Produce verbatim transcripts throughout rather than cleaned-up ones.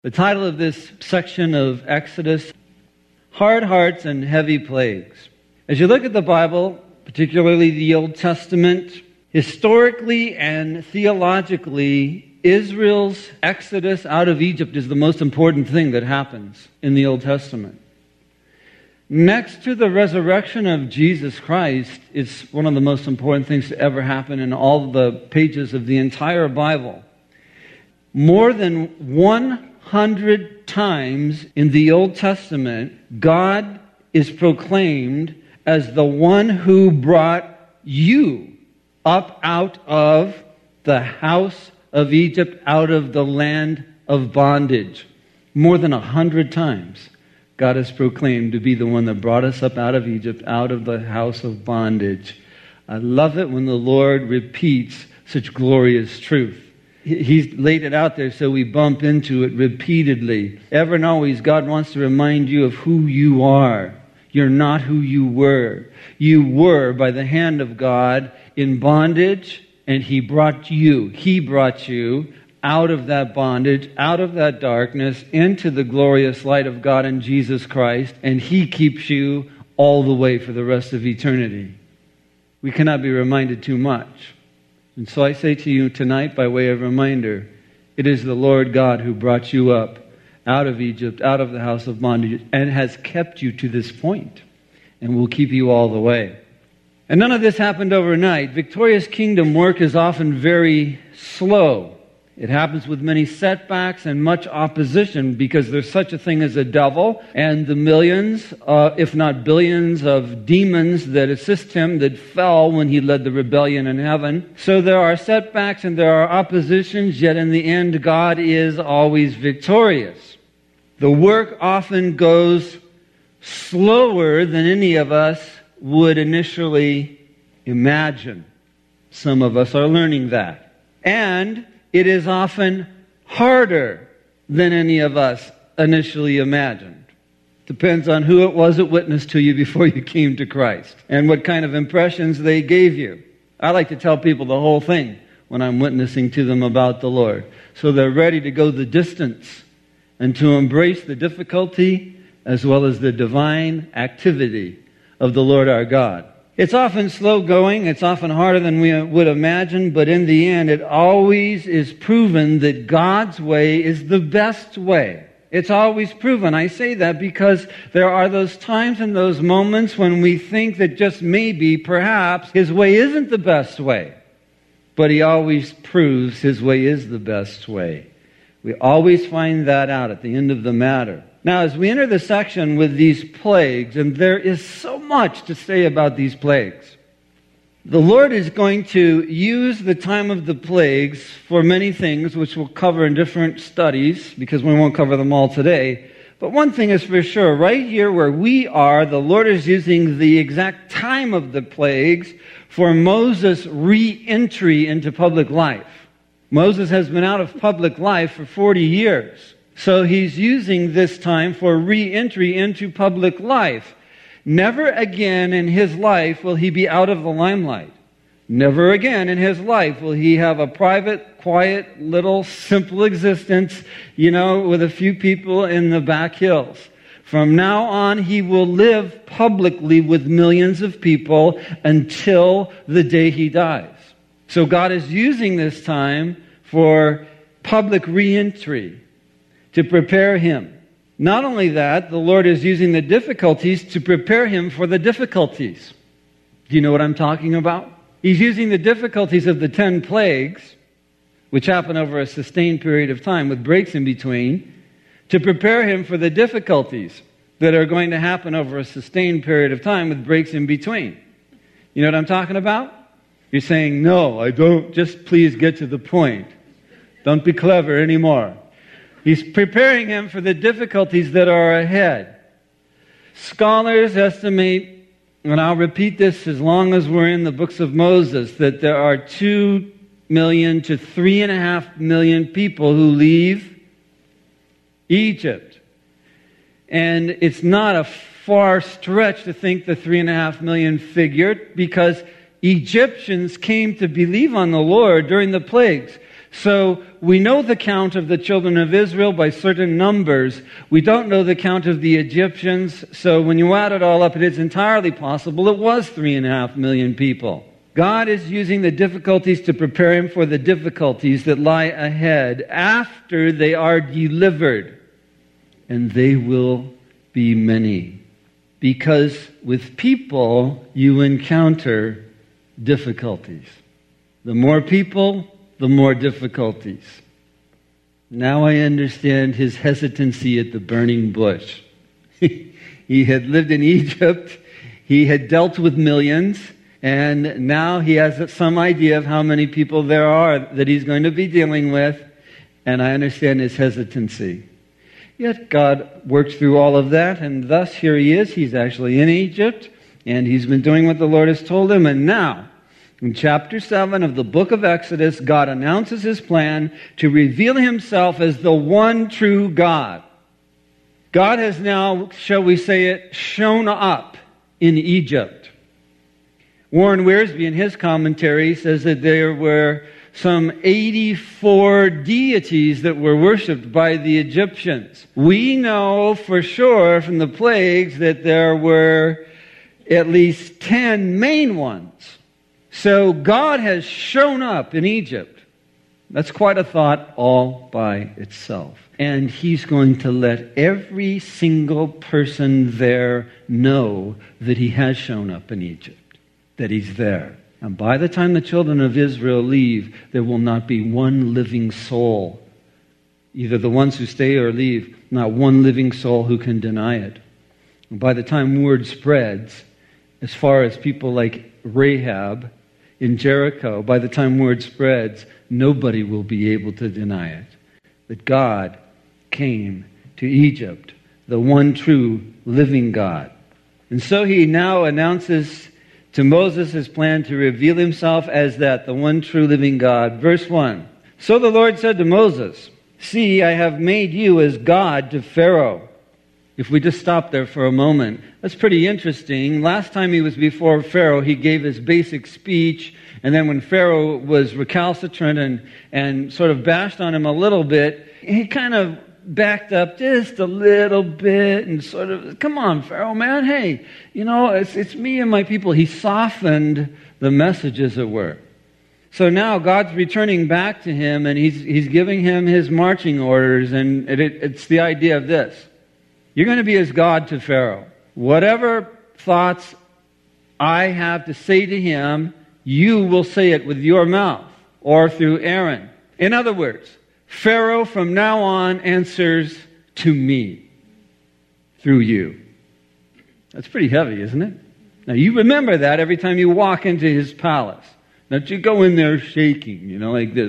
The title of this section of Exodus, Hard Hearts and Heavy Plagues. As you look at the Bible, particularly the Old Testament, historically and theologically, Israel's exodus out of Egypt is the most important thing that happens in the Old Testament. Next to the resurrection of Jesus Christ, it's one of the most important things to ever happen in all the pages of the entire Bible. More than one hundred times in the Old Testament, God is proclaimed as the one who brought you up out of the house of Egypt, out of the land of bondage. More than a hundred times, God is proclaimed to be the one that brought us up out of Egypt, out of the house of bondage. I love it when the Lord repeats such glorious truth. He's laid it out there so we bump into it repeatedly. Ever and always, God wants to remind you of who you are. You're not who you were. You were, by the hand of God, in bondage, and He brought you. He brought you out of that bondage, out of that darkness, into the glorious light of God in Jesus Christ, and He keeps you all the way for the rest of eternity. We cannot be reminded too much. And so I say to you tonight, by way of reminder, it is the Lord God who brought you up out of Egypt, out of the house of bondage, and has kept you to this point, and will keep you all the way. And none of this happened overnight. Victorious kingdom work is often very slow. It happens with many setbacks and much opposition because there's such a thing as a devil and the millions, uh, if not billions, of demons that assist him that fell when he led the rebellion in heaven. So there are setbacks and there are oppositions, yet in the end, God is always victorious. The work often goes slower than any of us would initially imagine. Some of us are learning that. And it is often harder than any of us initially imagined. Depends on who it was that witnessed to you before you came to Christ and what kind of impressions they gave you. I like to tell people the whole thing when I'm witnessing to them about the Lord, so they're ready to go the distance and to embrace the difficulty as well as the divine activity of the Lord our God. It's often slow going, it's often harder than we would imagine, but in the end it always is proven that God's way is the best way. It's always proven. I say that because there are those times and those moments when we think that just maybe, perhaps, His way isn't the best way. But He always proves His way is the best way. We always find that out at the end of the matter. Now, as we enter the section with these plagues, and there is so much to say about these plagues, the Lord is going to use the time of the plagues for many things, which we'll cover in different studies, because we won't cover them all today. But one thing is for sure, right here where we are, the Lord is using the exact time of the plagues for Moses' re-entry into public life. Moses has been out of public life for forty years. So he's using this time for re-entry into public life. Never again in his life will he be out of the limelight. Never again in his life will he have a private, quiet, little, simple existence, you know, with a few people in the back hills. From now on, he will live publicly with millions of people until the day he dies. So God is using this time for public re-entry, to prepare him. Not only that, the Lord is using the difficulties to prepare him for the difficulties. Do you know what I'm talking about? He's using the difficulties of the ten plagues, which happen over a sustained period of time with breaks in between, to prepare him for the difficulties that are going to happen over a sustained period of time with breaks in between. You know what I'm talking about? You're saying, no, I don't. Just please get to the point. Don't be clever anymore. He's preparing him for the difficulties that are ahead. Scholars estimate, and I'll repeat this as long as we're in the books of Moses, that there are two million to three and a half million people who leave Egypt. And it's not a far stretch to think the three and a half million figure, because Egyptians came to believe on the Lord during the plagues. So we know the count of the children of Israel by certain numbers. We don't know the count of the Egyptians. So when you add it all up, it is entirely possible it was three and a half million people. God is using the difficulties to prepare him for the difficulties that lie ahead after they are delivered. And they will be many. Because with people, you encounter difficulties. The more people, the more difficulties. Now I understand his hesitancy at the burning bush. He had lived in Egypt. He had dealt with millions. And now he has some idea of how many people there are that he's going to be dealing with. And I understand his hesitancy. Yet God worked through all of that. And thus here he is. He's actually in Egypt. And he's been doing what the Lord has told him. And now, in chapter seven of the book of Exodus, God announces his plan to reveal himself as the one true God. God has now, shall we say it, shown up in Egypt. Warren Wiersbe, in his commentary, says that there were some eighty-four deities that were worshipped by the Egyptians. We know for sure from the plagues that there were at least ten main ones. So God has shown up in Egypt. That's quite a thought all by itself. And he's going to let every single person there know that he has shown up in Egypt, that he's there. And by the time the children of Israel leave, there will not be one living soul, either the ones who stay or leave, not one living soul who can deny it. And by the time word spreads, as far as people like Rahab in Jericho, by the time word spreads, nobody will be able to deny it. That God came to Egypt, the one true living God. And so he now announces to Moses his plan to reveal himself as that, the one true living God. Verse one, so the Lord said to Moses, see, I have made you as God to Pharaoh. If we just stop there for a moment, that's pretty interesting. Last time he was before Pharaoh, he gave his basic speech, and then when Pharaoh was recalcitrant and, and sort of bashed on him a little bit, he kind of backed up just a little bit and sort of, come on, Pharaoh, man, hey, you know, it's, it's me and my people. He softened the message, as it were. So now God's returning back to him, and he's, he's giving him his marching orders, and it, it, it's the idea of this. You're going to be as God to Pharaoh. Whatever thoughts I have to say to him, you will say it with your mouth or through Aaron. In other words, Pharaoh from now on answers to me through you. That's pretty heavy, isn't it? Now you remember that every time you walk into his palace. Don't you go in there shaking, you know, like this.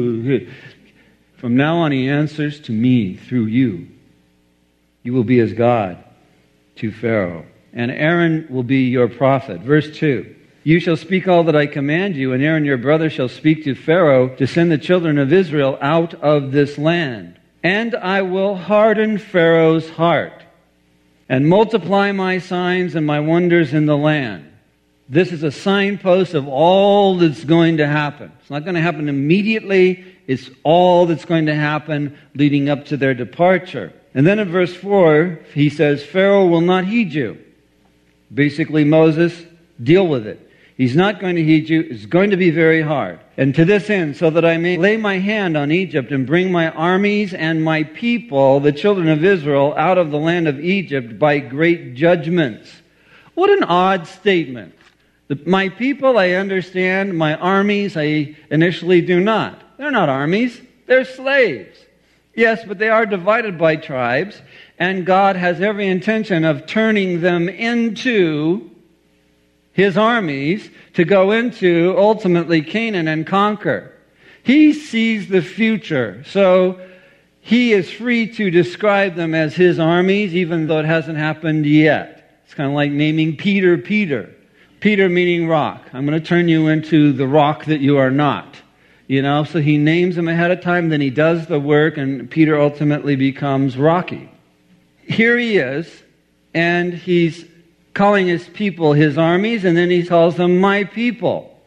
From now on he answers to me through you. You will be as God to Pharaoh. And Aaron will be your prophet. Verse two. You shall speak all that I command you, and Aaron your brother shall speak to Pharaoh to send the children of Israel out of this land. And I will harden Pharaoh's heart, and multiply my signs and my wonders in the land. This is a signpost of all that's going to happen. It's not going to happen immediately. It's all that's going to happen leading up to their departure. And then in verse four, he says, Pharaoh will not heed you. Basically, Moses, deal with it. He's not going to heed you. It's going to be very hard. And to this end, so that I may lay my hand on Egypt and bring my armies and my people, the children of Israel, out of the land of Egypt by great judgments. What an odd statement. The, my people, I understand. My armies, I initially do not. They're not armies. They're slaves. Yes, but they are divided by tribes, and God has every intention of turning them into his armies to go into, ultimately, Canaan and conquer. He sees the future, so he is free to describe them as his armies, even though it hasn't happened yet. It's kind of like naming Peter, Peter. Peter meaning rock. I'm going to turn you into the rock that you are not. You know, so he names him ahead of time, then he does the work, and Peter ultimately becomes Rocky. Here he is, and he's calling his people his armies, and then he calls them my people.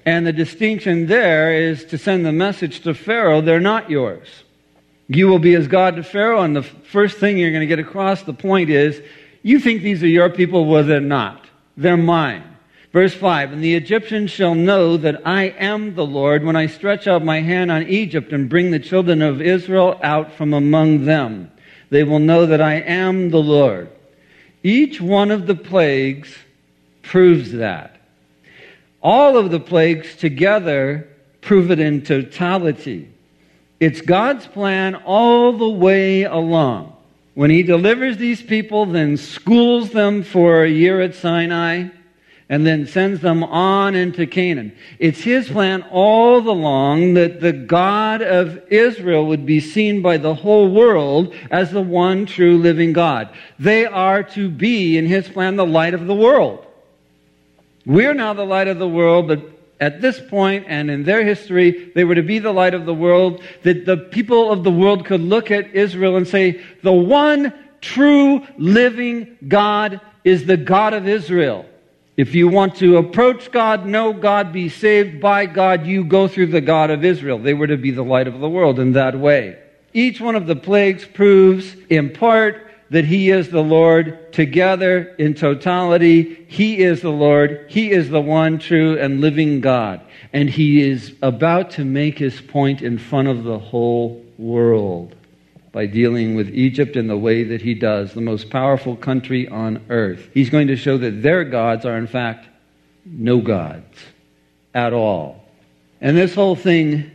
And the distinction there is to send the message to Pharaoh, they're not yours. You will be as God to Pharaoh, and the first thing you're going to get across the point is, you think these are your people, well, they're not. They're mine. Verse five, and the Egyptians shall know that I am the Lord when I stretch out my hand on Egypt and bring the children of Israel out from among them. They will know that I am the Lord. Each one of the plagues proves that. All of the plagues together prove it in totality. It's God's plan all the way along. When He delivers these people, then schools them for a year at Sinai, and then sends them on into Canaan. It's His plan all along that the God of Israel would be seen by the whole world as the one true living God. They are to be, in His plan, the light of the world. We're now the light of the world, but at this point and in their history, they were to be the light of the world, that the people of the world could look at Israel and say, the one true living God is the God of Israel. If you want to approach God, know God, be saved by God, you go through the God of Israel. They were to be the light of the world in that way. Each one of the plagues proves, in part, that He is the Lord. Together, in totality, He is the Lord. He is the one true and living God. And He is about to make His point in front of the whole world by dealing with Egypt in the way that He does, the most powerful country on earth. He's going to show that their gods are, in fact, no gods at all. And this whole thing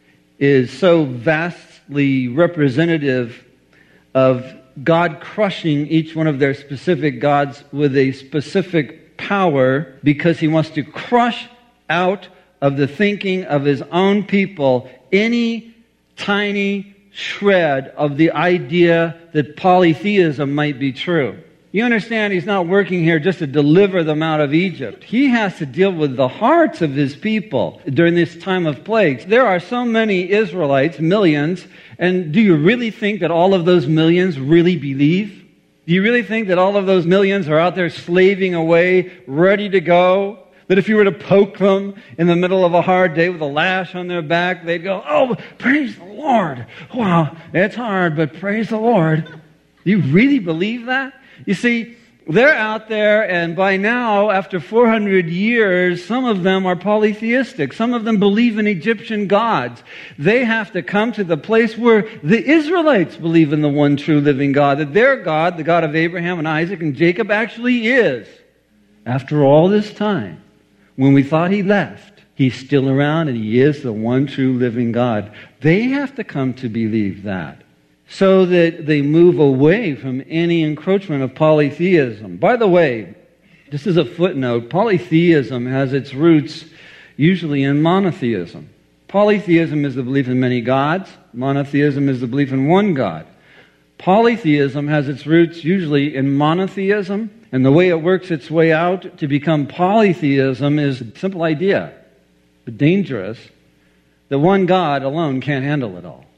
is so vastly representative of God crushing each one of their specific gods with a specific power, because He wants to crush out of the thinking of His own people any tiny shred of the idea that polytheism might be true. You understand, He's not working here just to deliver them out of Egypt. He has to deal with the hearts of His people during this time of plagues. There are so many Israelites, millions, and do you really think that all of those millions really believe? Do you really think that all of those millions are out there slaving away, ready to go? That if you were to poke them in the middle of a hard day with a lash on their back, they'd go, oh, praise the Lord. Wow, it's hard, but praise the Lord. Do you really believe that? You see, they're out there, and by now, after four hundred years, some of them are polytheistic. Some of them believe in Egyptian gods. They have to come to the place where the Israelites believe in the one true living God, that their God, the God of Abraham and Isaac and Jacob, actually is. After all this time, when we thought He left, He's still around, and He is the one true living God. They have to come to believe that, so that they move away from any encroachment of polytheism. By the way, just as a footnote, polytheism has its roots usually in monotheism. Polytheism is the belief in many gods. Monotheism is the belief in one God. Polytheism has its roots usually in monotheism, and the way it works its way out to become polytheism is a simple idea, but dangerous, that one God alone can't handle it all.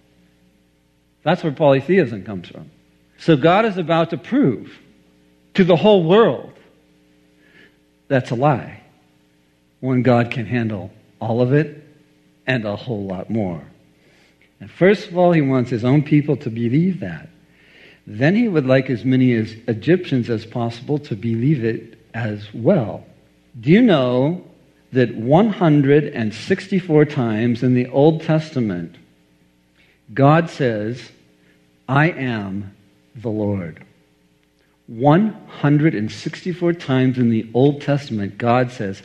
That's where polytheism comes from. So God is about to prove to the whole world that's a lie. One God can handle all of it and a whole lot more. And first of all, He wants His own people to believe that. Then He would like as many as Egyptians as possible to believe it as well. Do you know that one hundred sixty-four times in the Old Testament, God says, I am the Lord. one hundred sixty-four times in the Old Testament, God says,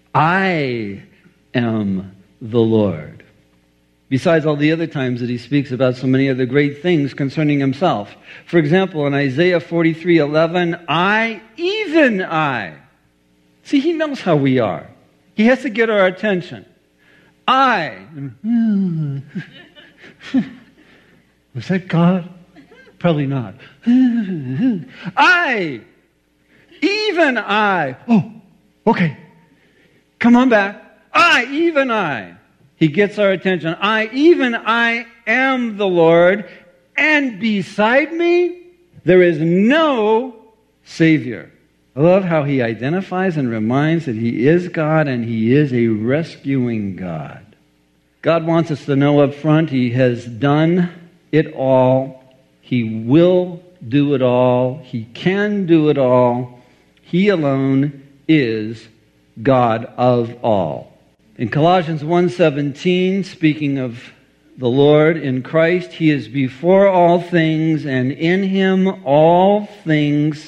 I am the Lord. Besides all the other times that He speaks about so many other great things concerning Himself. For example, in Isaiah forty-three eleven, I, even I. See, He knows how we are. He has to get our attention. I. Was that God? Probably not. I. Even I. Oh, okay. Come on back. I, even I. He gets our attention. I, even I, am the Lord, and beside me, there is no Savior. I love how he identifies and reminds that he is God and he is a rescuing God. God wants us to know up front he has done it all. He will do it all. He can do it all. He alone is God of all. In Colossians one seventeen, speaking of the Lord in Christ, he is before all things, and in him all things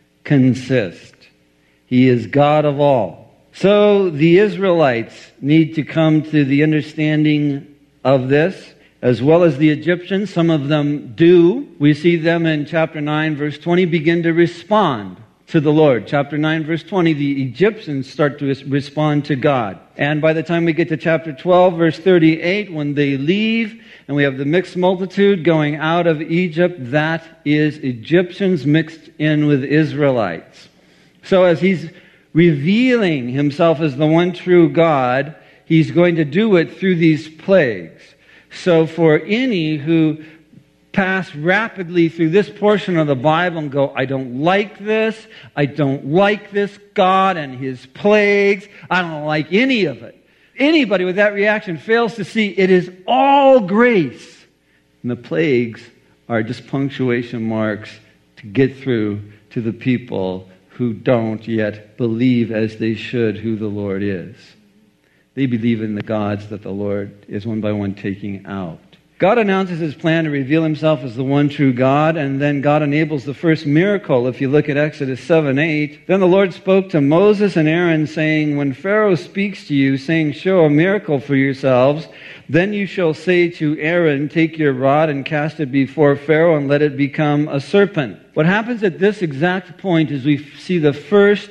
consist. He is God of all. So the Israelites need to come to the understanding of this, as well as the Egyptians. Some of them do. We see them in chapter nine, verse twenty, begin to respond to the Lord. Chapter nine, verse twenty, the Egyptians start to respond to God. And by the time we get to chapter twelve, verse thirty-eight, when they leave and we have the mixed multitude going out of Egypt, that is Egyptians mixed in with Israelites. So as he's revealing himself as the one true God, he's going to do it through these plagues. So for any who pass rapidly through this portion of the Bible and go, I don't like this, I don't like this God and his plagues, I don't like any of it. Anybody with that reaction fails to see it is all grace. And the plagues are just punctuation marks to get through to the people who don't yet believe as they should who the Lord is. They believe in the gods that the Lord is one by one taking out. God announces his plan to reveal himself as the one true God, and then God enables the first miracle. If you look at Exodus seven eight, then the Lord spoke to Moses and Aaron, saying, when Pharaoh speaks to you, saying, show a miracle for yourselves, then you shall say to Aaron, take your rod and cast it before Pharaoh and let it become a serpent. What happens at this exact point is we see the first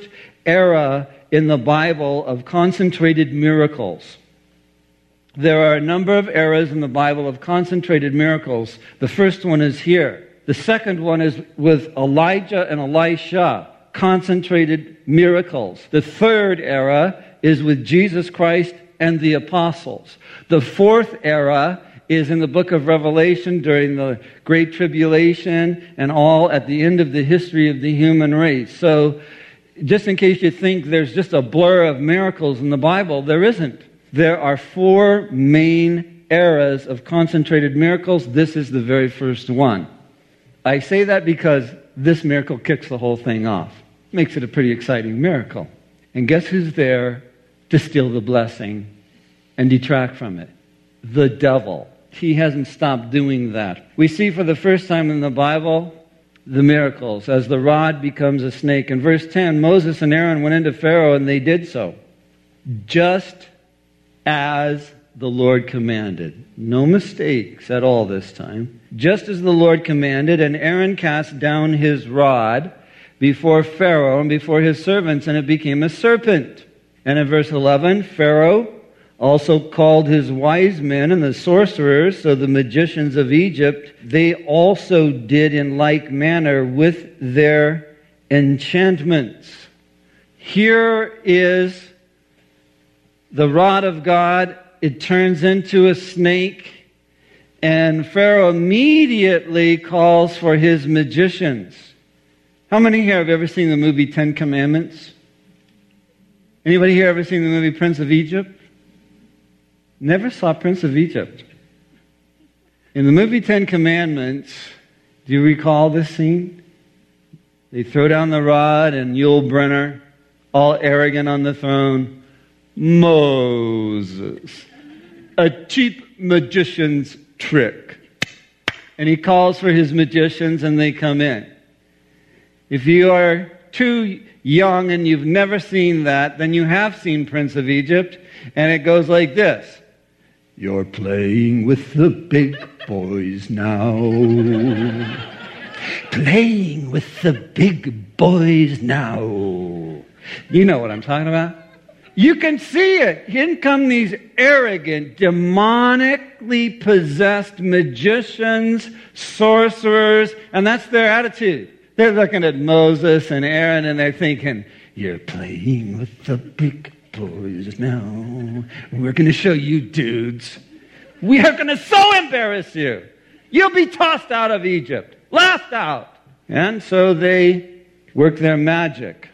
era in the Bible of concentrated miracles. There are a number of eras in the Bible of concentrated miracles. The first one is here. The second one is with Elijah and Elisha, concentrated miracles. The third era is with Jesus Christ and the apostles. The fourth era is in the book of Revelation during the Great Tribulation and all at the end of the history of the human race. So just in case you think there's just a blur of miracles in the Bible, there isn't. There are four main eras of concentrated miracles. This is the very first one. I say that because this miracle kicks the whole thing off. Makes it a pretty exciting miracle. And guess who's there to steal the blessing and detract from it? The devil. He hasn't stopped doing that. We see for the first time in the Bible the miracles as the rod becomes a snake. In verse ten, Moses and Aaron went into Pharaoh and they did so, just as the Lord commanded. No mistakes at all this time. Just as the Lord commanded, and Aaron cast down his rod before Pharaoh and before his servants, and it became a serpent. And in verse eleven, Pharaoh also called his wise men and the sorcerers, so the magicians of Egypt, they also did in like manner with their enchantments. Here is the rod of God. It turns into a snake, and Pharaoh immediately calls for his magicians. How many here have ever seen the movie Ten Commandments? Anybody here ever seen the movie Prince of Egypt? Never saw Prince of Egypt. In the movie Ten Commandments, do you recall this scene? They throw down the rod and Yul Brynner, all arrogant on the throne, Moses, a cheap magician's trick. And he calls for his magicians and they come in. If you are too young and you've never seen that, then you have seen Prince of Egypt, and it goes like this. You're playing with the big boys now. Playing with the big boys now. You know what I'm talking about? You can see it. In come these arrogant, demonically possessed magicians, sorcerers, and that's their attitude. They're looking at Moses and Aaron and they're thinking, you're playing with the big boys now. We're going to show you dudes. We are going to so embarrass you. You'll be tossed out of Egypt, laughed out. And so they work their magic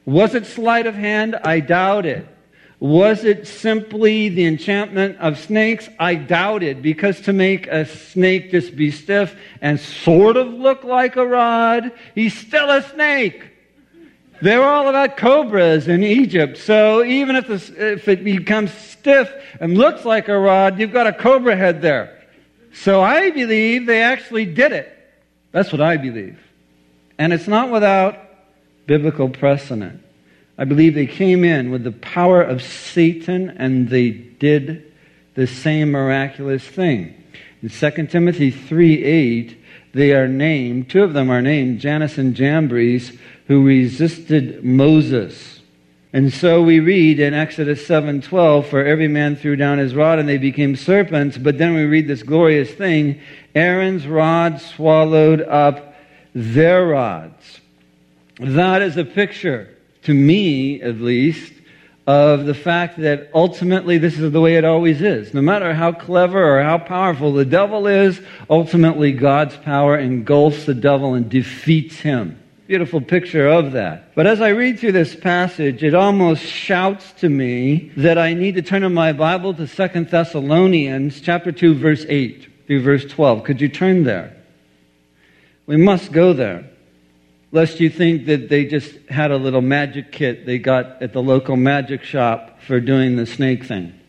Was it sleight of hand? I doubt it. Was it simply the enchantment of snakes? I doubt it, because to make a snake just be stiff and sort of look like a rod, he's still a snake. They were all about cobras in Egypt, so even if, the, if it becomes stiff and looks like a rod, you've got a cobra head there. So I believe they actually did it. That's what I believe. And it's not without biblical precedent. I believe they came in with the power of Satan and they did the same miraculous thing. In Second Timothy three eight, they are named, two of them are named, Jannes and Jambres, who resisted Moses. And so we read in Exodus seven twelve, for every man threw down his rod and they became serpents. But then we read this glorious thing, Aaron's rod swallowed up their rods. That is a picture, to me at least, of the fact that ultimately this is the way it always is. No matter how clever or how powerful the devil is, ultimately God's power engulfs the devil and defeats him. Beautiful picture of that. But as I read through this passage, it almost shouts to me that I need to turn in my Bible to Second Thessalonians chapter two, verse eight through verse twelve. Could you turn there? We must go there, lest you think that they just had a little magic kit they got at the local magic shop for doing the snake thing.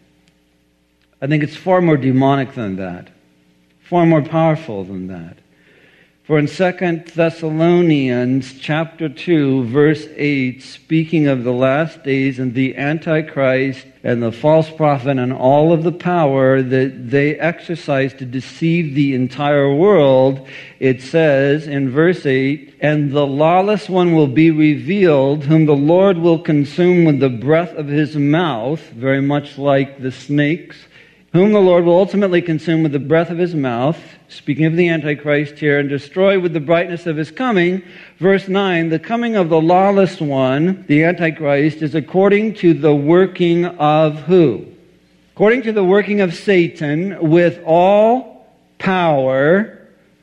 I think it's far more demonic than that, far more powerful than that. For in Second Thessalonians chapter two, verse eight, speaking of the last days and the Antichrist and the false prophet and all of the power that they exercise to deceive the entire world, it says in verse eight, and the lawless one will be revealed, whom the Lord will consume with the breath of his mouth, very much like the snakes, whom the Lord will ultimately consume with the breath of his mouth, speaking of the Antichrist here, and destroy with the brightness of his coming. Verse nine, the coming of the lawless one, the Antichrist, is according to the working of who? According to the working of Satan, with all power,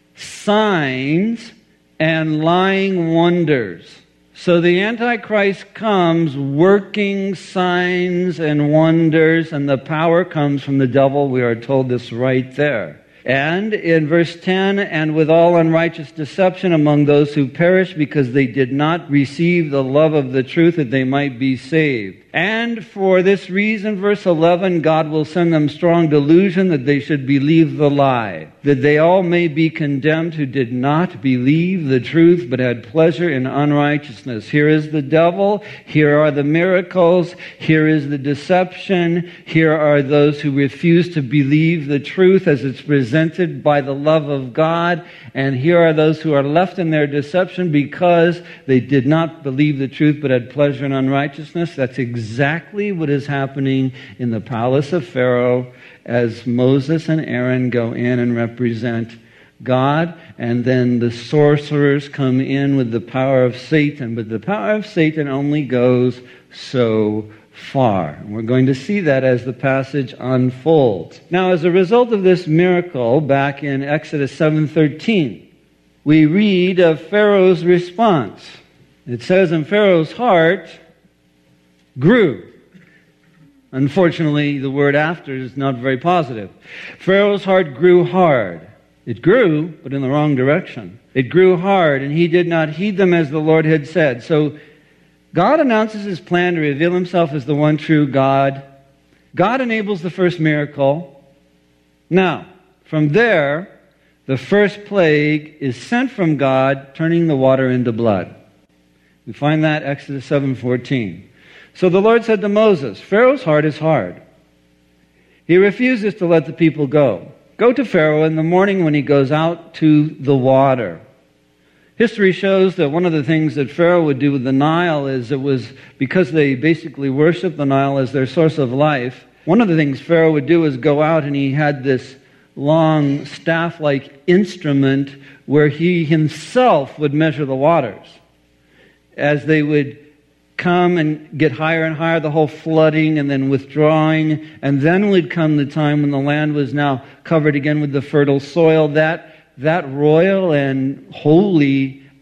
signs, and lying wonders. So the Antichrist comes working signs and wonders, and the power comes from the devil. We are told this right there. And in verse ten, and with all unrighteous deception among those who perish, because they did not receive the love of the truth that they might be saved. And for this reason, verse eleven, God will send them strong delusion that they should believe the lie, that they all may be condemned who did not believe the truth, but had pleasure in unrighteousness. Here is the devil. Here are the miracles. Here is the deception. Here are those who refuse to believe the truth as it's presented by the love of God. And here are those who are left in their deception because they did not believe the truth, but had pleasure in unrighteousness. That's exactly Exactly what is happening in the palace of Pharaoh as Moses and Aaron go in and represent God, and then the sorcerers come in with the power of Satan. But the power of Satan only goes so far. And we're going to see that as the passage unfolds. Now, as a result of this miracle, back in Exodus seven thirteen, we read of Pharaoh's response. It says, in Pharaoh's heart grew. Unfortunately, the word after is not very positive. Pharaoh's heart grew hard. It grew, but in the wrong direction. It grew hard, and he did not heed them as the Lord had said. So God announces his plan to reveal himself as the one true God. God enables the first miracle. Now, from there, the first plague is sent from God, turning the water into blood. We find that Exodus seven fourteen. So the Lord said to Moses, Pharaoh's heart is hard. He refuses to let the people go. Go to Pharaoh in the morning when he goes out to the water. History shows that one of the things that Pharaoh would do with the Nile is it was because they basically worshiped the Nile as their source of life. One of the things Pharaoh would do is go out and he had this long staff-like instrument where he himself would measure the waters. As they would come and get higher and higher, the whole flooding and then withdrawing, and then would come the time when the land was now covered again with the fertile soil. That, that royal and holy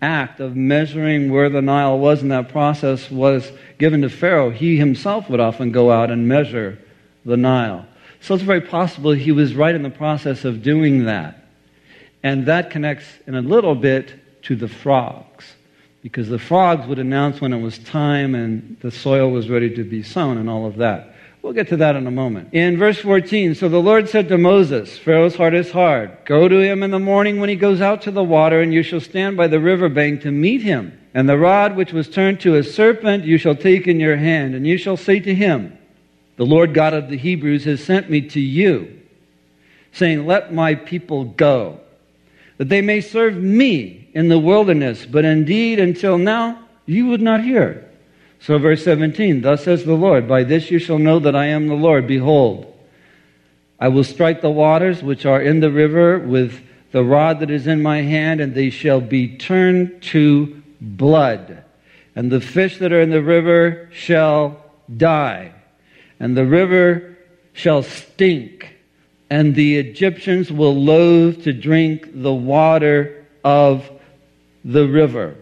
act of measuring where the Nile was, and that process was given to Pharaoh, he himself would often go out and measure the Nile. So it's very possible he was right in the process of doing that. And that connects in a little bit to the frogs, because the frogs would announce when it was time and the soil was ready to be sown and all of that. We'll get to that in a moment. In verse fourteen, so the Lord said to Moses, Pharaoh's heart is hard. Go to him in the morning when he goes out to the water, and you shall stand by the river bank to meet him. And the rod which was turned to a serpent you shall take in your hand, and you shall say to him, the Lord God of the Hebrews has sent me to you, saying, let my people go, that they may serve me in the wilderness. But indeed, until now, you would not hear. So verse seventeen, thus says the Lord, by this you shall know that I am the Lord. Behold, I will strike the waters which are in the river with the rod that is in my hand, and they shall be turned to blood. And the fish that are in the river shall die, and the river shall stink, and the Egyptians will loathe to drink the water of the river.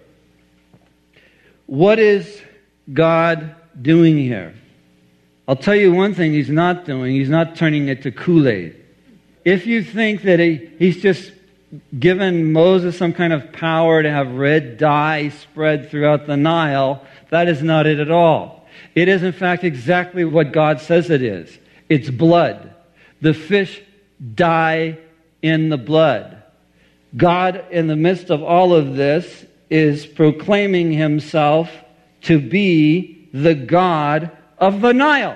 What is God doing here? I'll tell you one thing he's not doing. He's not turning it to Kool-Aid. If you think that he, he's just given Moses some kind of power to have red dye spread throughout the Nile, that is not it at all. It is, in fact, exactly what God says it is. It's blood. The fish die in the blood. God, in the midst of all of this, is proclaiming himself to be the God of the Nile.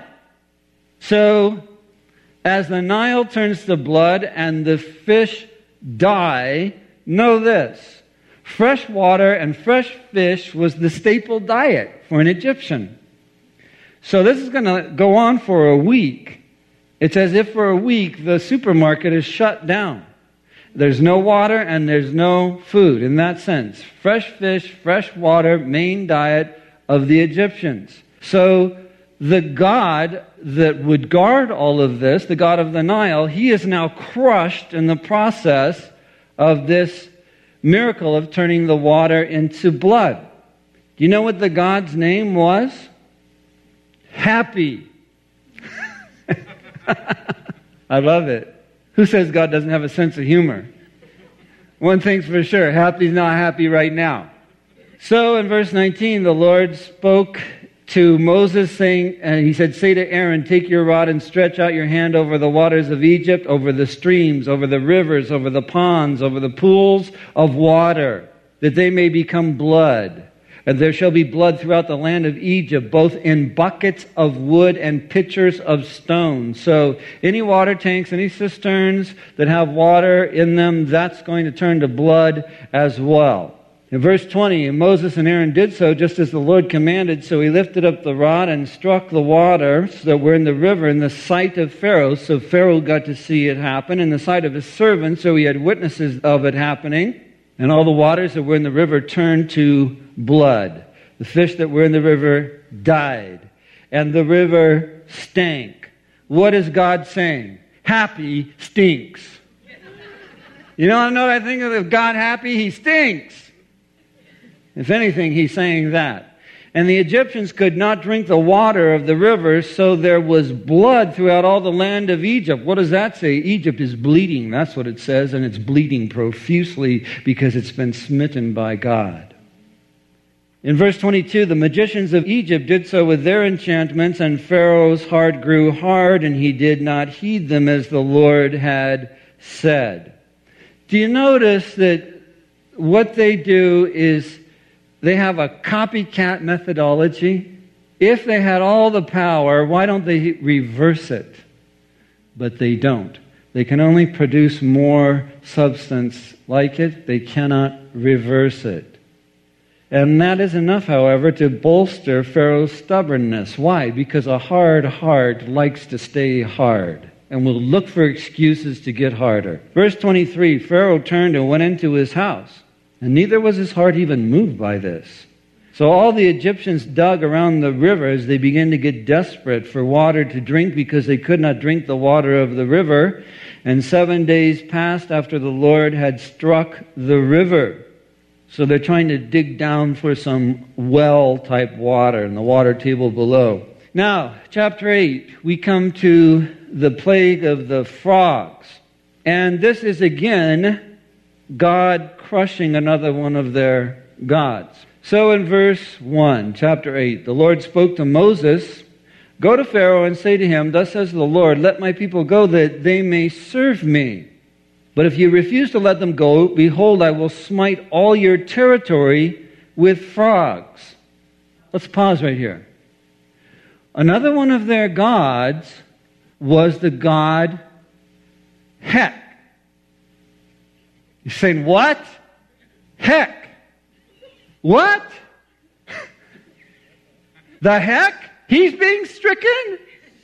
So, as the Nile turns to blood and the fish die, know this: fresh water and fresh fish was the staple diet for an Egyptian. So this is going to go on for a week. It's as if for a week the supermarket is shut down. There's no water and there's no food in that sense. Fresh fish, fresh water, main diet of the Egyptians. So the God that would guard all of this, the God of the Nile, he is now crushed in the process of this miracle of turning the water into blood. Do you know what the God's name was? Happy. I love it. Who says God doesn't have a sense of humor? One thing's for sure, Happy's not happy right now. So in verse nineteen, the Lord spoke to Moses, saying, and he said, say to Aaron, take your rod and stretch out your hand over the waters of Egypt, over the streams, over the rivers, over the ponds, over the pools of water, that they may become blood. And there shall be blood throughout the land of Egypt, both in buckets of wood and pitchers of stone. So any water tanks, any cisterns that have water in them, that's going to turn to blood as well. In verse twenty, and Moses and Aaron did so just as the Lord commanded. So he lifted up the rod and struck the waters that were in the river in the sight of Pharaoh. So Pharaoh got to see it happen in the sight of his servants. So he had witnesses of it happening. And all the waters that were in the river turned to blood. The fish that were in the river died. And the river stank. What is God saying? Happy stinks. You know, I know what I think of God happy? He stinks. If anything, he's saying that. And the Egyptians could not drink the water of the river, so there was blood throughout all the land of Egypt. What does that say? Egypt is bleeding. That's what it says, and it's bleeding profusely because it's been smitten by God. In verse twenty-two, the magicians of Egypt did so with their enchantments, and Pharaoh's heart grew hard, and he did not heed them as the Lord had said. Do you notice that what they do is they have a copycat methodology? If they had all the power, why don't they reverse it? But they don't. They can only produce more substance like it. They cannot reverse it. And that is enough, however, to bolster Pharaoh's stubbornness. Why? Because a hard heart likes to stay hard and will look for excuses to get harder. Verse twenty-three, Pharaoh turned and went into his house, and neither was his heart even moved by this. So all the Egyptians dug around the river as they began to get desperate for water to drink because they could not drink the water of the river. And seven days passed after the Lord had struck the river. So they're trying to dig down for some well-type water in the water table below. Now, chapter eight, we come to the plague of the frogs. And this is again God crushing another one of their gods. So in verse one, chapter eight, the Lord spoke to Moses, "Go to Pharaoh and say to him, 'Thus says the Lord, let my people go that they may serve me. But if you refuse to let them go, behold, I will smite all your territory with frogs.'" Let's pause right here. Another one of their gods was the god Hek. You're saying, what? Heck. What? The heck? He's being stricken?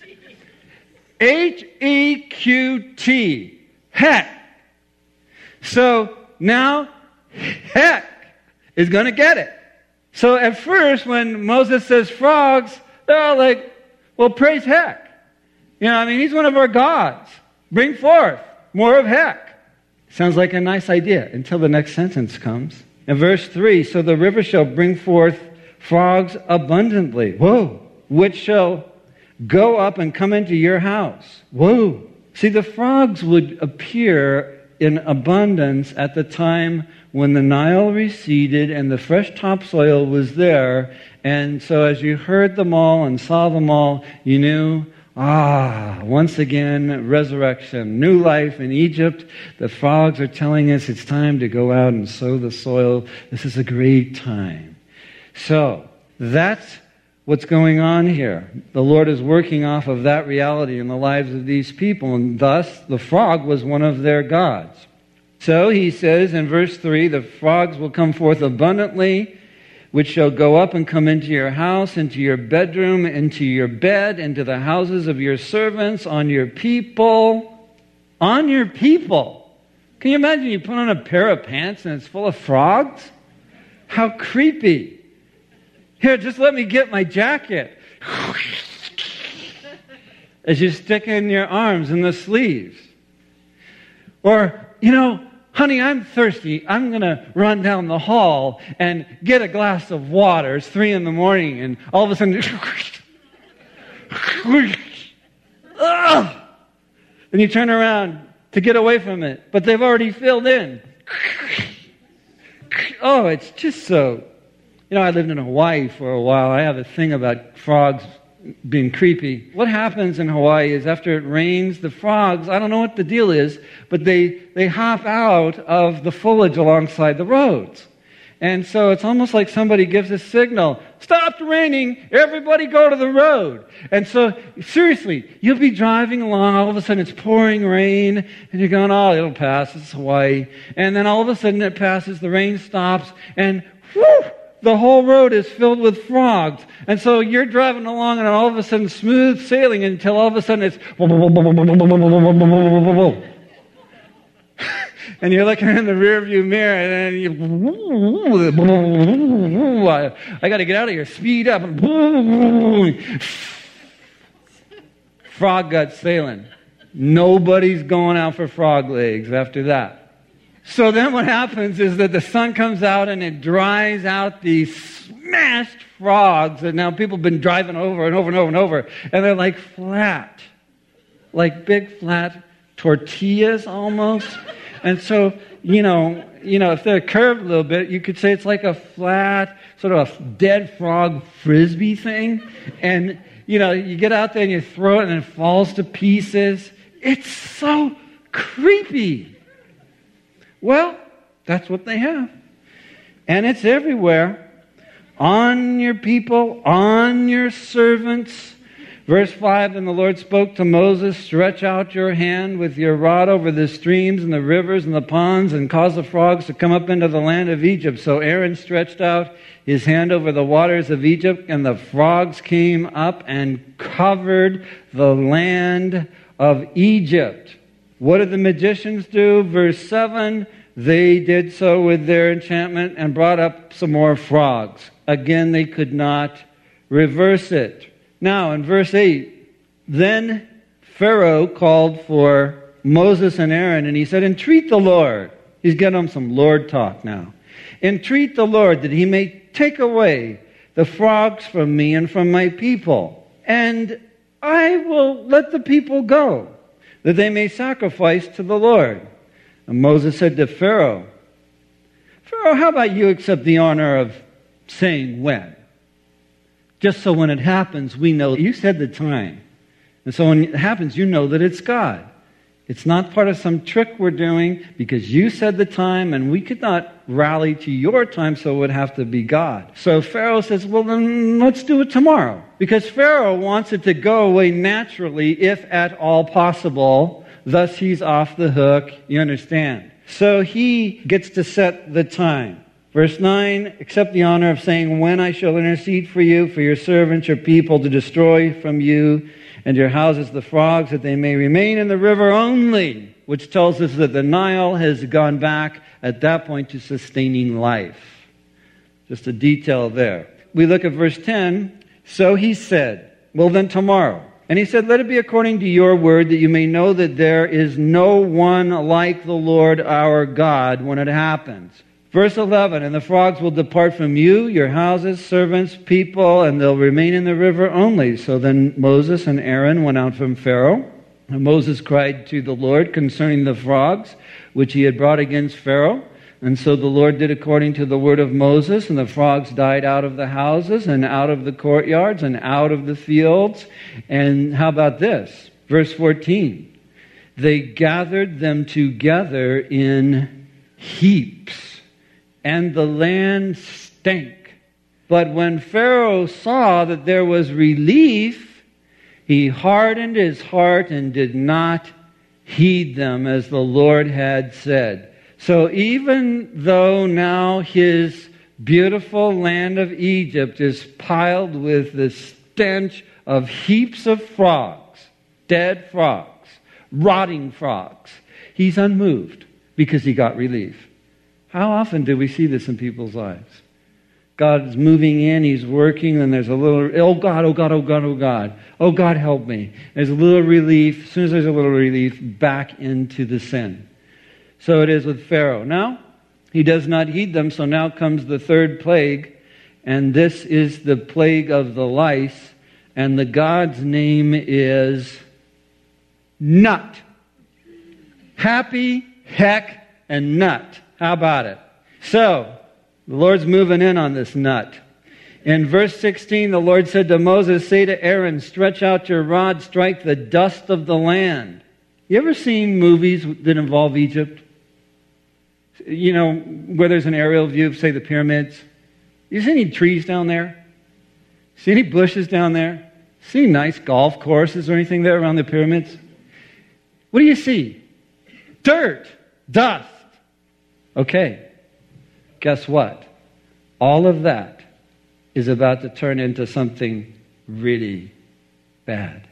H E Q T. Heck. So now, Heck is going to get it. So at first, when Moses says frogs, they're all like, well, praise Heck. You know, I mean, he's one of our gods. Bring forth more of Heck. Sounds like a nice idea until the next sentence comes. In verse three, so the river shall bring forth frogs abundantly. Whoa. Which shall go up and come into your house. Whoa. See, the frogs would appear in abundance at the time when the Nile receded and the fresh topsoil was there. And so as you heard them all and saw them all, you knew, ah, once again, resurrection, new life in Egypt. The frogs are telling us it's time to go out and sow the soil. This is a great time. So that's what's going on here. The Lord is working off of that reality in the lives of these people, and thus the frog was one of their gods. So he says in verse three, the frogs will come forth abundantly, which shall go up and come into your house, into your bedroom, into your bed, into the houses of your servants, on your people. On your people. Can you imagine you put on a pair of pants and it's full of frogs? How creepy. Here, just let me get my jacket. As you stick in your arms in the sleeves. Or, you know, honey, I'm thirsty. I'm going to run down the hall and get a glass of water. It's three in the morning, and all of a sudden, and you turn around to get away from it, but they've already filled in. Oh, it's just so... You know, I lived in Hawaii for a while. I have a thing about frogs being creepy. What happens in Hawaii is after it rains, the frogs, I don't know what the deal is, but they, they hop out of the foliage alongside the roads. And so it's almost like somebody gives a signal, stop the raining, everybody go to the road. And so, seriously, you'll be driving along, all of a sudden it's pouring rain, and you're going, oh, it'll pass, it's Hawaii. And then all of a sudden it passes, the rain stops, and whoo! The whole road is filled with frogs. And so you're driving along and all of a sudden smooth sailing until all of a sudden it's... and you're looking in the rearview mirror and you... I got to get out of here. Speed up. Frog got sailing. Nobody's going out for frog legs after that. So then what happens is that the sun comes out and it dries out these smashed frogs that now people have been driving over and over and over and over. And they're like flat. Like big flat tortillas almost. And so, you know, you know, if they're curved a little bit, you could say it's like a flat, sort of a dead frog frisbee thing. And, you know, you get out there and you throw it and it falls to pieces. It's so creepy. Well, that's what they have. And it's everywhere. On your people, on your servants. Verse five, and the Lord spoke to Moses, stretch out your hand with your rod over the streams and the rivers and the ponds and cause the frogs to come up into the land of Egypt. So Aaron stretched out his hand over the waters of Egypt, and the frogs came up and covered the land of Egypt. What did the magicians do? Verse seven, they did so with their enchantment and brought up some more frogs. Again, they could not reverse it. Now, in verse eight, then Pharaoh called for Moses and Aaron, and he said, entreat the Lord. He's getting them some Lord talk now. Entreat the Lord that he may take away the frogs from me and from my people, and I will let the people go, that they may sacrifice to the Lord. And Moses said to Pharaoh, Pharaoh, how about you accept the honor of saying when? Just so when it happens, we know you said the time. And so when it happens, you know that it's God. It's not part of some trick we're doing because you said the time and we could not rally to your time, so it would have to be God. So Pharaoh says, well, then let's do it tomorrow. Because Pharaoh wants it to go away naturally, if at all possible. Thus, he's off the hook. You understand? So he gets to set the time. Verse nine, accept the honor of saying, when I shall intercede for you, for your servants, your people, to destroy from you and your houses the frogs, that they may remain in the river only, which tells us that the Nile has gone back at that point to sustaining life. Just a detail there. We look at verse ten. So he said, well then tomorrow. And he said, let it be according to your word, that you may know that there is no one like the Lord our God when it happens. Verse eleven, and the frogs will depart from you, your houses, servants, people, and they'll remain in the river only. So then Moses and Aaron went out from Pharaoh. And Moses cried to the Lord concerning the frogs, which he had brought against Pharaoh. And so the Lord did according to the word of Moses, and the frogs died out of the houses, and out of the courtyards, and out of the fields. And how about this? Verse fourteen, they gathered them together in heaps, and the land stank. But when Pharaoh saw that there was relief, he hardened his heart and did not heed them, as the Lord had said. So even though now his beautiful land of Egypt is piled with the stench of heaps of frogs, dead frogs, rotting frogs, he's unmoved because he got relief. How often do we see this in people's lives? God is moving in, he's working, and there's a little, oh God, oh God, oh God, oh God. Oh God, help me. There's a little relief. As soon as there's a little relief, back into the sin. So it is with Pharaoh. Now, he does not heed them, so now comes the third plague, and this is the plague of the lice, and the God's name is Nut. Happy, heck, and nut. How about it? So, the Lord's moving in on this nut. In verse sixteen, the Lord said to Moses, say to Aaron, stretch out your rod, strike the dust of the land. You ever seen movies that involve Egypt? You know, where there's an aerial view of, say, the pyramids. You see any trees down there? See any bushes down there? See nice golf courses or anything there around the pyramids? What do you see? Dirt, dust. Okay, guess what? All of that is about to turn into something really bad.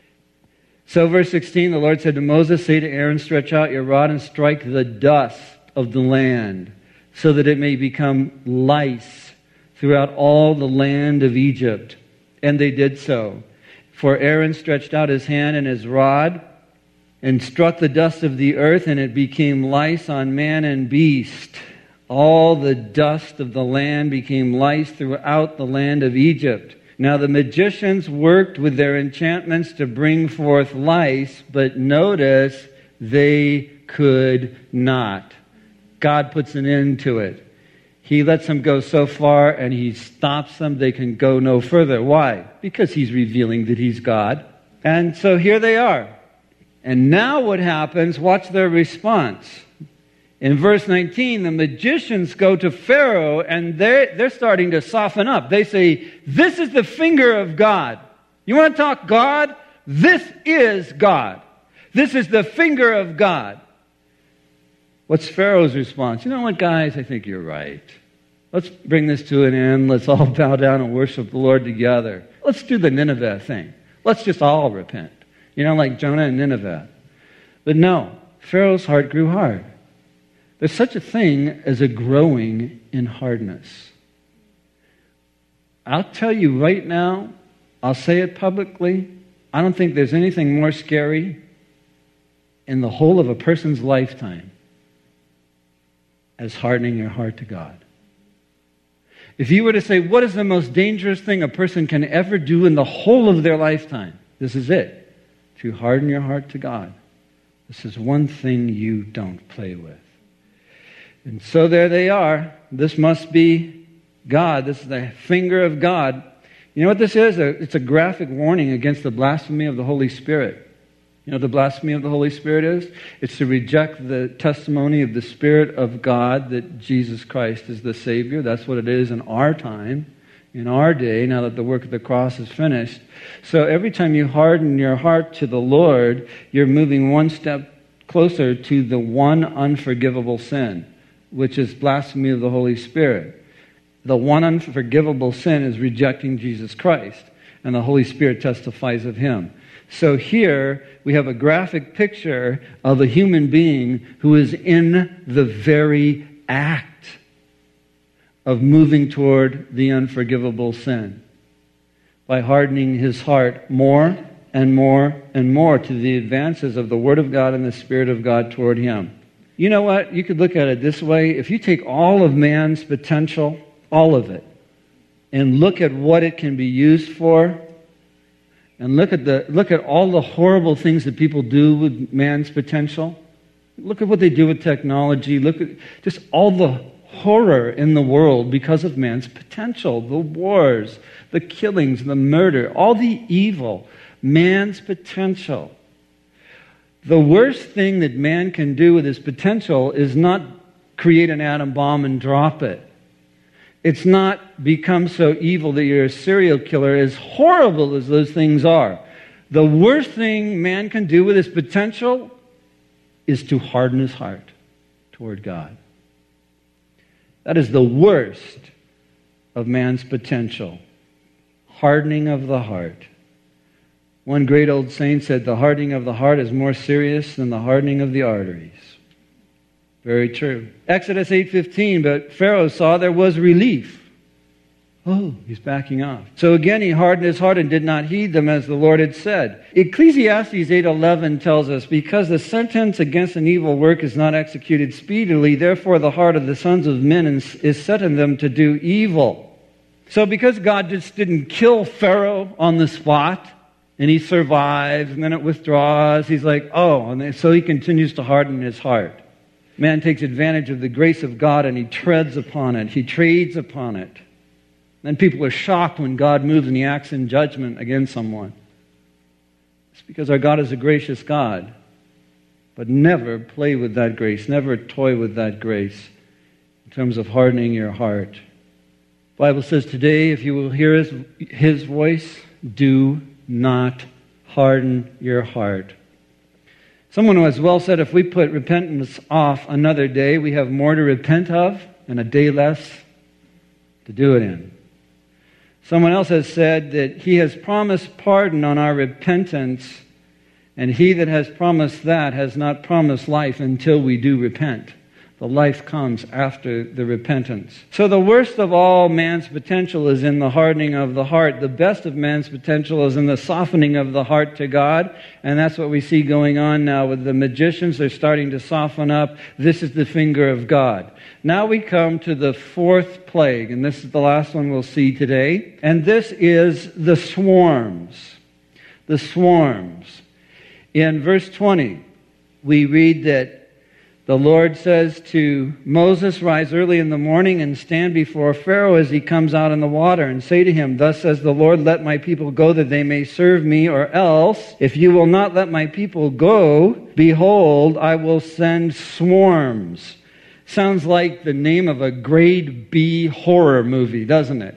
So verse sixteen, the Lord said to Moses, say to Aaron, stretch out your rod and strike the dust of the land, so that it may become lice throughout all the land of Egypt. And they did so. For Aaron stretched out his hand and his rod, and struck the dust of the earth, and it became lice on man and beast. All the dust of the land became lice throughout the land of Egypt. Now the magicians worked with their enchantments to bring forth lice, but notice they could not. God puts an end to it. He lets them go so far and he stops them. They can go no further. Why? Because he's revealing that he's God. And so here they are. And now what happens? Watch their response. In verse nineteen, the magicians go to Pharaoh and they're, they're starting to soften up. They say, this is the finger of God. You want to talk God? This is God. This is the finger of God. What's Pharaoh's response? You know what, guys? I think you're right. Let's bring this to an end. Let's all bow down and worship the Lord together. Let's do the Nineveh thing. Let's just all repent. You know, like Jonah and Nineveh. But no, Pharaoh's heart grew hard. There's such a thing as a growing in hardness. I'll tell you right now, I'll say it publicly, I don't think there's anything more scary in the whole of a person's lifetime as hardening your heart to God. If you were to say, what is the most dangerous thing a person can ever do in the whole of their lifetime? This is it. To harden your heart to God. This is one thing you don't play with. And so there they are. This must be God. This is the finger of God. You know what this is? It's a graphic warning against the blasphemy of the Holy Spirit. You know what the blasphemy of the Holy Spirit is? It's to reject the testimony of the Spirit of God that Jesus Christ is the Savior. That's what it is in our time, in our day, now that the work of the cross is finished. So every time you harden your heart to the Lord, you're moving one step closer to the one unforgivable sin, which is blasphemy of the Holy Spirit. The one unforgivable sin is rejecting Jesus Christ, and the Holy Spirit testifies of Him. So here we have a graphic picture of a human being who is in the very act of moving toward the unforgivable sin by hardening his heart more and more and more to the advances of the Word of God and the Spirit of God toward him. You know what? You could look at it this way. If you take all of man's potential, all of it, and look at what it can be used for, and look at the look at all the horrible things that people do with man's potential. Look at what they do with technology. Look at just all the horror in the world because of man's potential. The wars, the killings, the murder, all the evil. Man's potential. The worst thing that man can do with his potential is not create an atom bomb and drop it. It's not become so evil that you're a serial killer, as horrible as those things are. The worst thing man can do with his potential is to harden his heart toward God. That is the worst of man's potential. Hardening of the heart. One great old saint said, the hardening of the heart is more serious than the hardening of the arteries. Very true. Exodus eight fifteen, but Pharaoh saw there was relief. Oh, he's backing off. So again he hardened his heart and did not heed them as the Lord had said. Ecclesiastes eight eleven tells us, because the sentence against an evil work is not executed speedily, therefore the heart of the sons of men is set in them to do evil. So because God just didn't kill Pharaoh on the spot, and he survives, and then it withdraws, he's like, oh, and so he continues to harden his heart. Man takes advantage of the grace of God and he treads upon it. He trades upon it. Then people are shocked when God moves and he acts in judgment against someone. It's because our God is a gracious God. But never play with that grace. Never toy with that grace in terms of hardening your heart. The Bible says today, if you will hear his, his voice, do not harden your heart. Someone who has well said, if we put repentance off another day, we have more to repent of and a day less to do it in. Someone else has said that he has promised pardon on our repentance, and he that has promised that has not promised life until we do repent. The life comes after the repentance. So the worst of all man's potential is in the hardening of the heart. The best of man's potential is in the softening of the heart to God. And that's what we see going on now with the magicians. They're starting to soften up. This is the finger of God. Now we come to the fourth plague, and this is the last one we'll see today. And this is the swarms. The swarms. In verse twenty, we read that the Lord says to Moses, rise early in the morning and stand before Pharaoh as he comes out in the water, and say to him, thus says the Lord, let my people go that they may serve me, or else, if you will not let my people go, behold, I will send swarms. Sounds like the name of a grade B horror movie, doesn't it?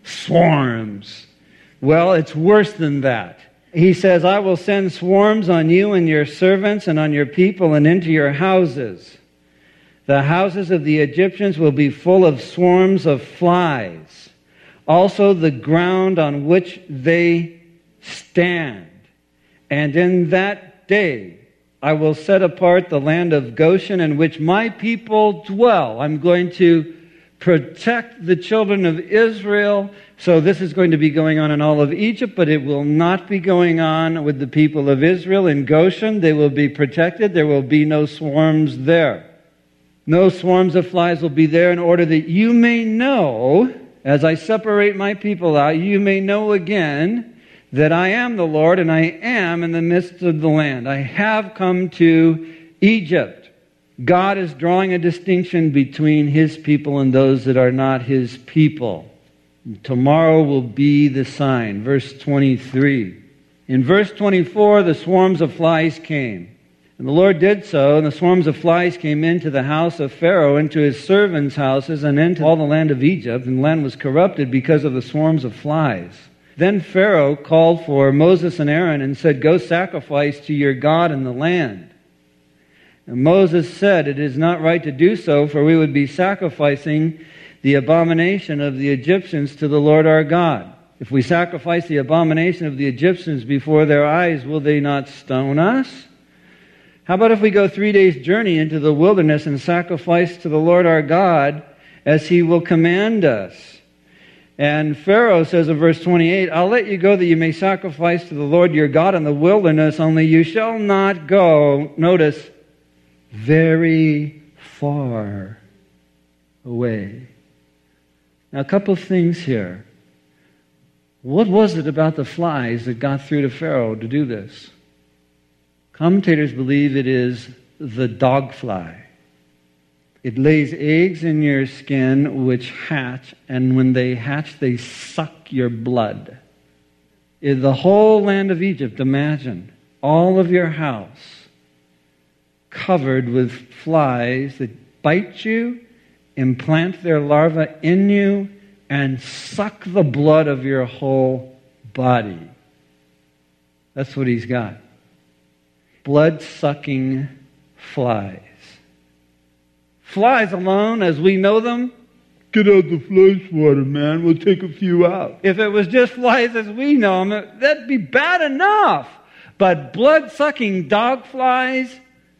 Swarms. Well, it's worse than that. He says, I will send swarms on you and your servants and on your people and into your houses. The houses of the Egyptians will be full of swarms of flies. Also the ground on which they stand. And in that day I will set apart the land of Goshen in which my people dwell. I'm going to protect the children of Israel. So this is going to be going on in all of Egypt, but it will not be going on with the people of Israel. In Goshen, they will be protected. There will be no swarms there. No swarms of flies will be there, in order that you may know as I separate my people out, you may know again that I am the Lord, and I am in the midst of the land. I have come to Egypt. God is drawing a distinction between His people and those that are not His people. Tomorrow will be the sign. Verse twenty-three. In verse twenty-four, the swarms of flies came. And the Lord did so, and the swarms of flies came into the house of Pharaoh, into his servants' houses, and into all the land of Egypt, and the land was corrupted because of the swarms of flies. Then Pharaoh called for Moses and Aaron and said, "Go sacrifice to your God in the land." And Moses said, "It is not right to do so, for we would be sacrificing the abomination of the Egyptians to the Lord our God. If we sacrifice the abomination of the Egyptians before their eyes, will they not stone us? How about if we go three days' journey into the wilderness and sacrifice to the Lord our God as He will command us?" And Pharaoh says in verse twenty-eight, "I'll let you go that you may sacrifice to the Lord your God in the wilderness, only you shall not go," notice, "very far away." Now, a couple of things here. What was it about the flies that got through to Pharaoh to do this? Commentators believe it is the dog fly. It lays eggs in your skin which hatch, and when they hatch, they suck your blood. In the whole land of Egypt, imagine all of your house covered with flies that bite you, implant their larvae in you, and suck the blood of your whole body. That's what he's got. Blood-sucking flies. Flies alone, as we know them, get out the fly swatter, man. We'll take a few out. If it was just flies as we know them, that'd be bad enough. But blood-sucking dog flies,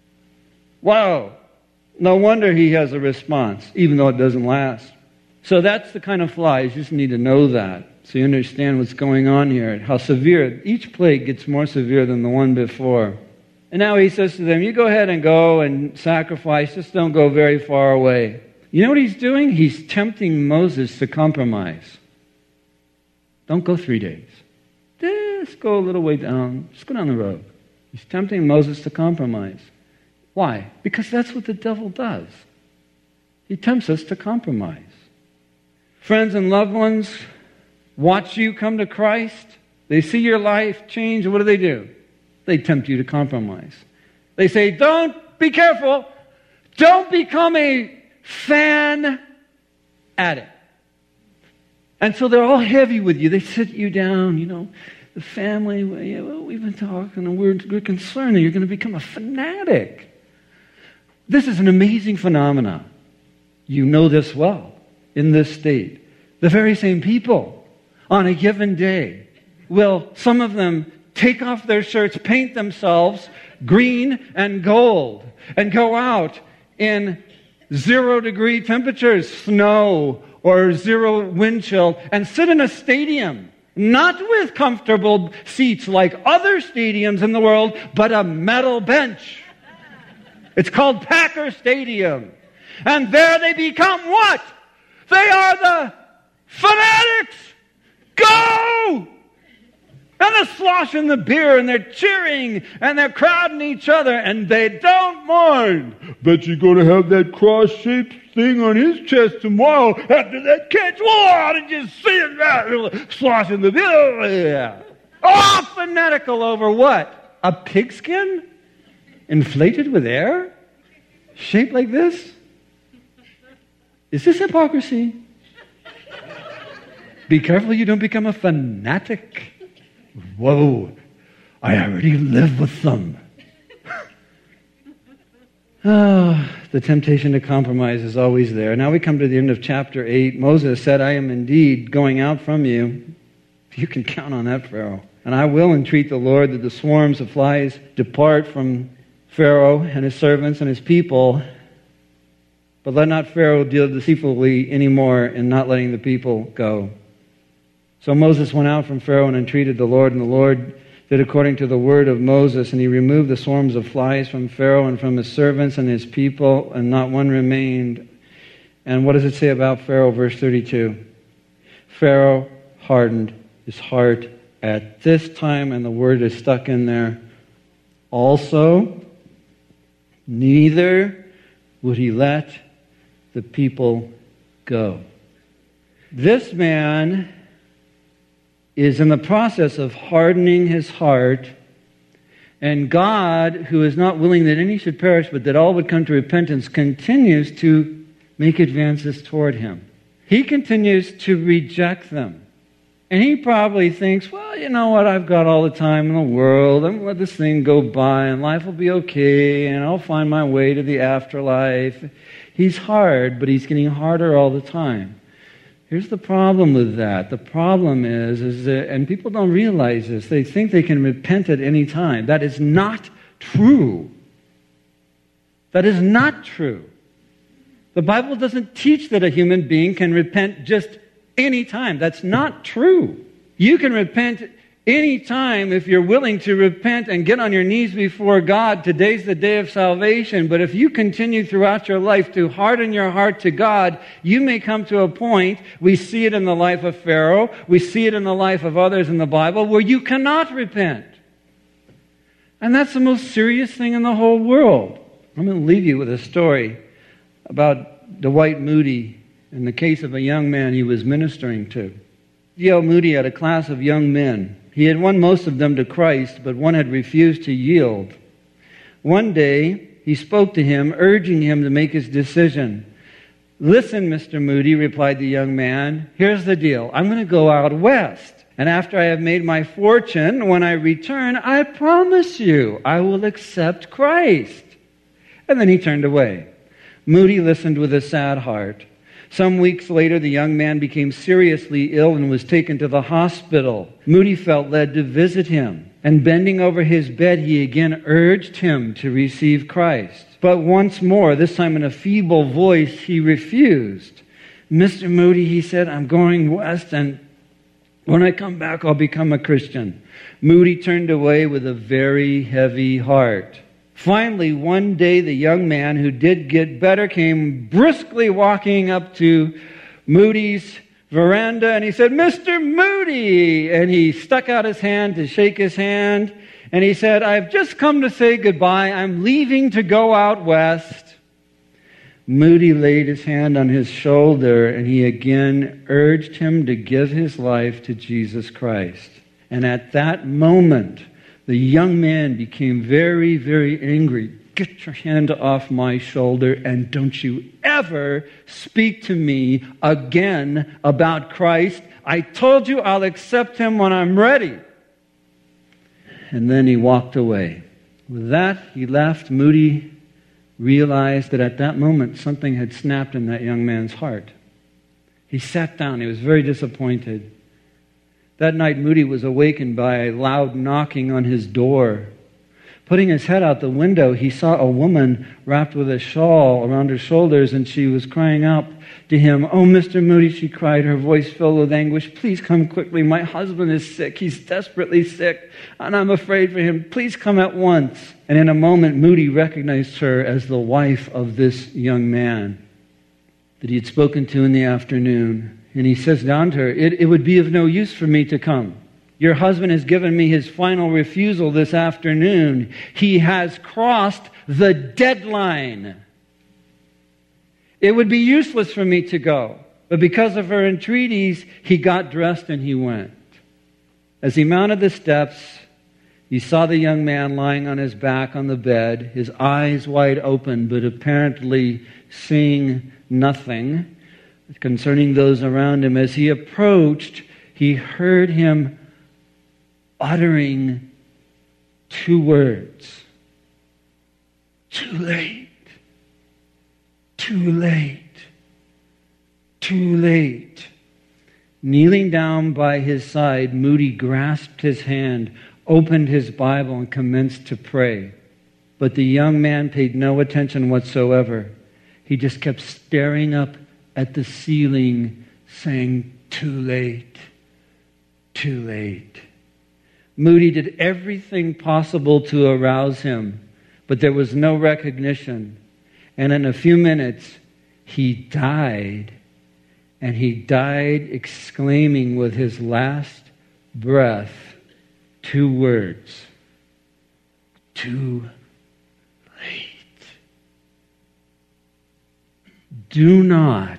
wow. No wonder he has a response, even though it doesn't last. So that's the kind of flies. You just need to know that so you understand what's going on here, how severe. Each plague gets more severe than the one before. And now he says to them, you go ahead and go and sacrifice. Just don't go very far away. You know what he's doing? He's tempting Moses to compromise. Don't go three days. Just go a little way down. Just go down the road. He's tempting Moses to compromise. Why? Because that's what the devil does. He tempts us to compromise. Friends and loved ones watch you come to Christ. They see your life change. What do they do? They tempt you to compromise. They say, don't, be careful. Don't become a fan addict. And so they're all heavy with you. They sit you down, you know, the family, well, we've been talking and we're, we're concerned that you're going to become a fanatic. This is an amazing phenomenon. You know this well in this state. The very same people on a given day will, some of them, take off their shirts, paint themselves green and gold, and go out in zero degree temperatures, snow or zero wind chill, and sit in a stadium, not with comfortable seats like other stadiums in the world, but a metal bench. It's called Packer Stadium. And there they become what? They are the fanatics. Go! And they're sloshing the beer, and they're cheering, and they're crowding each other, and they don't mind. Bet you're going to have that cross-shaped thing on his chest tomorrow after that catch. Whoa, did you see it? Sloshing the beer. Oh, fanatical over what? A pigskin? Inflated with air? Shaped like this? Is this hypocrisy? Be careful you don't become a fanatic. Whoa, I already live with them. Oh, the temptation to compromise is always there. Now we come to the end of chapter eight. Moses said, I am indeed going out from you. You can count on that, Pharaoh. And I will entreat the Lord that the swarms of flies depart from Pharaoh and his servants and his people. But let not Pharaoh deal deceitfully anymore in not letting the people go. So Moses went out from Pharaoh and entreated the Lord, and the Lord did according to the word of Moses, and he removed the swarms of flies from Pharaoh and from his servants and his people, and not one remained. And what does it say about Pharaoh, verse thirty-two? Pharaoh hardened his heart at this time, and the word is stuck in there. Also, neither would he let the people go. This man is in the process of hardening his heart, and God, who is not willing that any should perish, but that all would come to repentance, continues to make advances toward him. He continues to reject them. And he probably thinks, well, you know what, I've got all the time in the world. I'm going to let this thing go by, and life will be okay, and I'll find my way to the afterlife. He's hard, but he's getting harder all the time. Here's the problem with that. The problem is, is that, and people don't realize this, they think they can repent at any time. That is not true. That is not true. The Bible doesn't teach that a human being can repent just any time. That's not true. You can repent any time if you're willing to repent and get on your knees before God. Today's the day of salvation. But if you continue throughout your life to harden your heart to God, you may come to a point, we see it in the life of Pharaoh, we see it in the life of others in the Bible, where you cannot repent. And that's the most serious thing in the whole world. I'm going to leave you with a story about Dwight Moody in the case of a young man he was ministering to. D L Moody had a class of young men. He had won most of them to Christ, but one had refused to yield. One day, he spoke to him, urging him to make his decision. Listen, Mister Moody, replied the young man, here's the deal. I'm going to go out west, and after I have made my fortune, when I return, I promise you, I will accept Christ. And then he turned away. Moody listened with a sad heart. Some weeks later, the young man became seriously ill and was taken to the hospital. Moody felt led to visit him, and bending over his bed, he again urged him to receive Christ. But once more, this time in a feeble voice, he refused. Mister Moody, he said, I'm going west, and when I come back, I'll become a Christian. Moody turned away with a very heavy heart. Finally, one day, the young man who did get better came briskly walking up to Moody's veranda, and he said, Mister Moody! And he stuck out his hand to shake his hand, and he said, I've just come to say goodbye. I'm leaving to go out west. Moody laid his hand on his shoulder, and he again urged him to give his life to Jesus Christ. And at that moment, the young man became very, very angry. Get your hand off my shoulder, and don't you ever speak to me again about Christ. I told you I'll accept him when I'm ready. And then he walked away. With that, he left. Moody realized that at that moment something had snapped in that young man's heart. He sat down. He was very disappointed. That night, Moody was awakened by a loud knocking on his door. Putting his head out the window, he saw a woman wrapped with a shawl around her shoulders, and she was crying out to him. Oh, Mister Moody, she cried, her voice filled with anguish. Please come quickly. My husband is sick. He's desperately sick, and I'm afraid for him. Please come at once. And in a moment, Moody recognized her as the wife of this young man that he had spoken to in the afternoon. And he says down to her, it, it would be of no use for me to come. Your husband has given me his final refusal this afternoon. He has crossed the deadline. It would be useless for me to go. But because of her entreaties, he got dressed and he went. As he mounted the steps, he saw the young man lying on his back on the bed, his eyes wide open, but apparently seeing nothing concerning those around him. As he approached, he heard him uttering two words. Too late. Too late. Too late. Kneeling down by his side, Moody grasped his hand, opened his Bible, and commenced to pray. But the young man paid no attention whatsoever. He just kept staring up at the ceiling, saying, too late, too late. Moody did everything possible to arouse him, but there was no recognition. And in a few minutes, he died And he died exclaiming with his last breath two words. Too late. Do not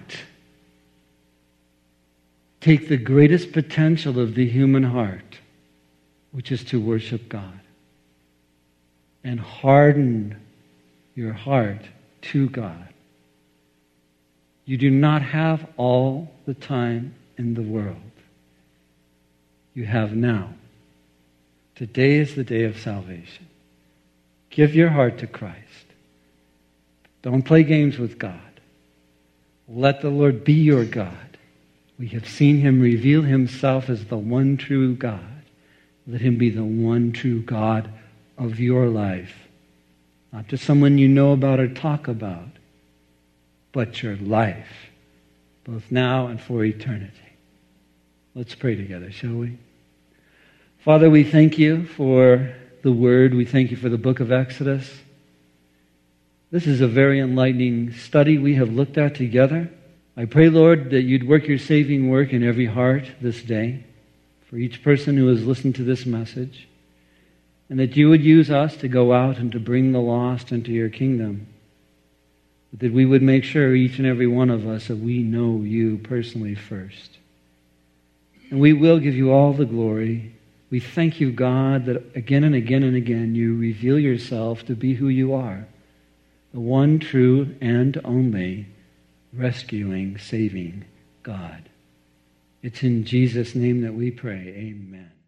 take the greatest potential of the human heart, which is to worship God, and harden your heart to God. You do not have all the time in the world. You have now. Today is the day of salvation. Give your heart to Christ. Don't play games with God. Let the Lord be your God. We have seen him reveal himself as the one true God. Let him be the one true God of your life. Not just someone you know about or talk about, but your life, both now and for eternity. Let's pray together, shall we? Father, we thank you for the Word. We thank you for the book of Exodus. This is a very enlightening study we have looked at together. I pray, Lord, that you'd work your saving work in every heart this day for each person who has listened to this message, and that you would use us to go out and to bring the lost into your kingdom. That we would make sure, each and every one of us, that we know you personally first. And we will give you all the glory. We thank you, God, that again and again and again you reveal yourself to be who you are, the one true and only rescuing, saving God. It's in Jesus' name that we pray. Amen.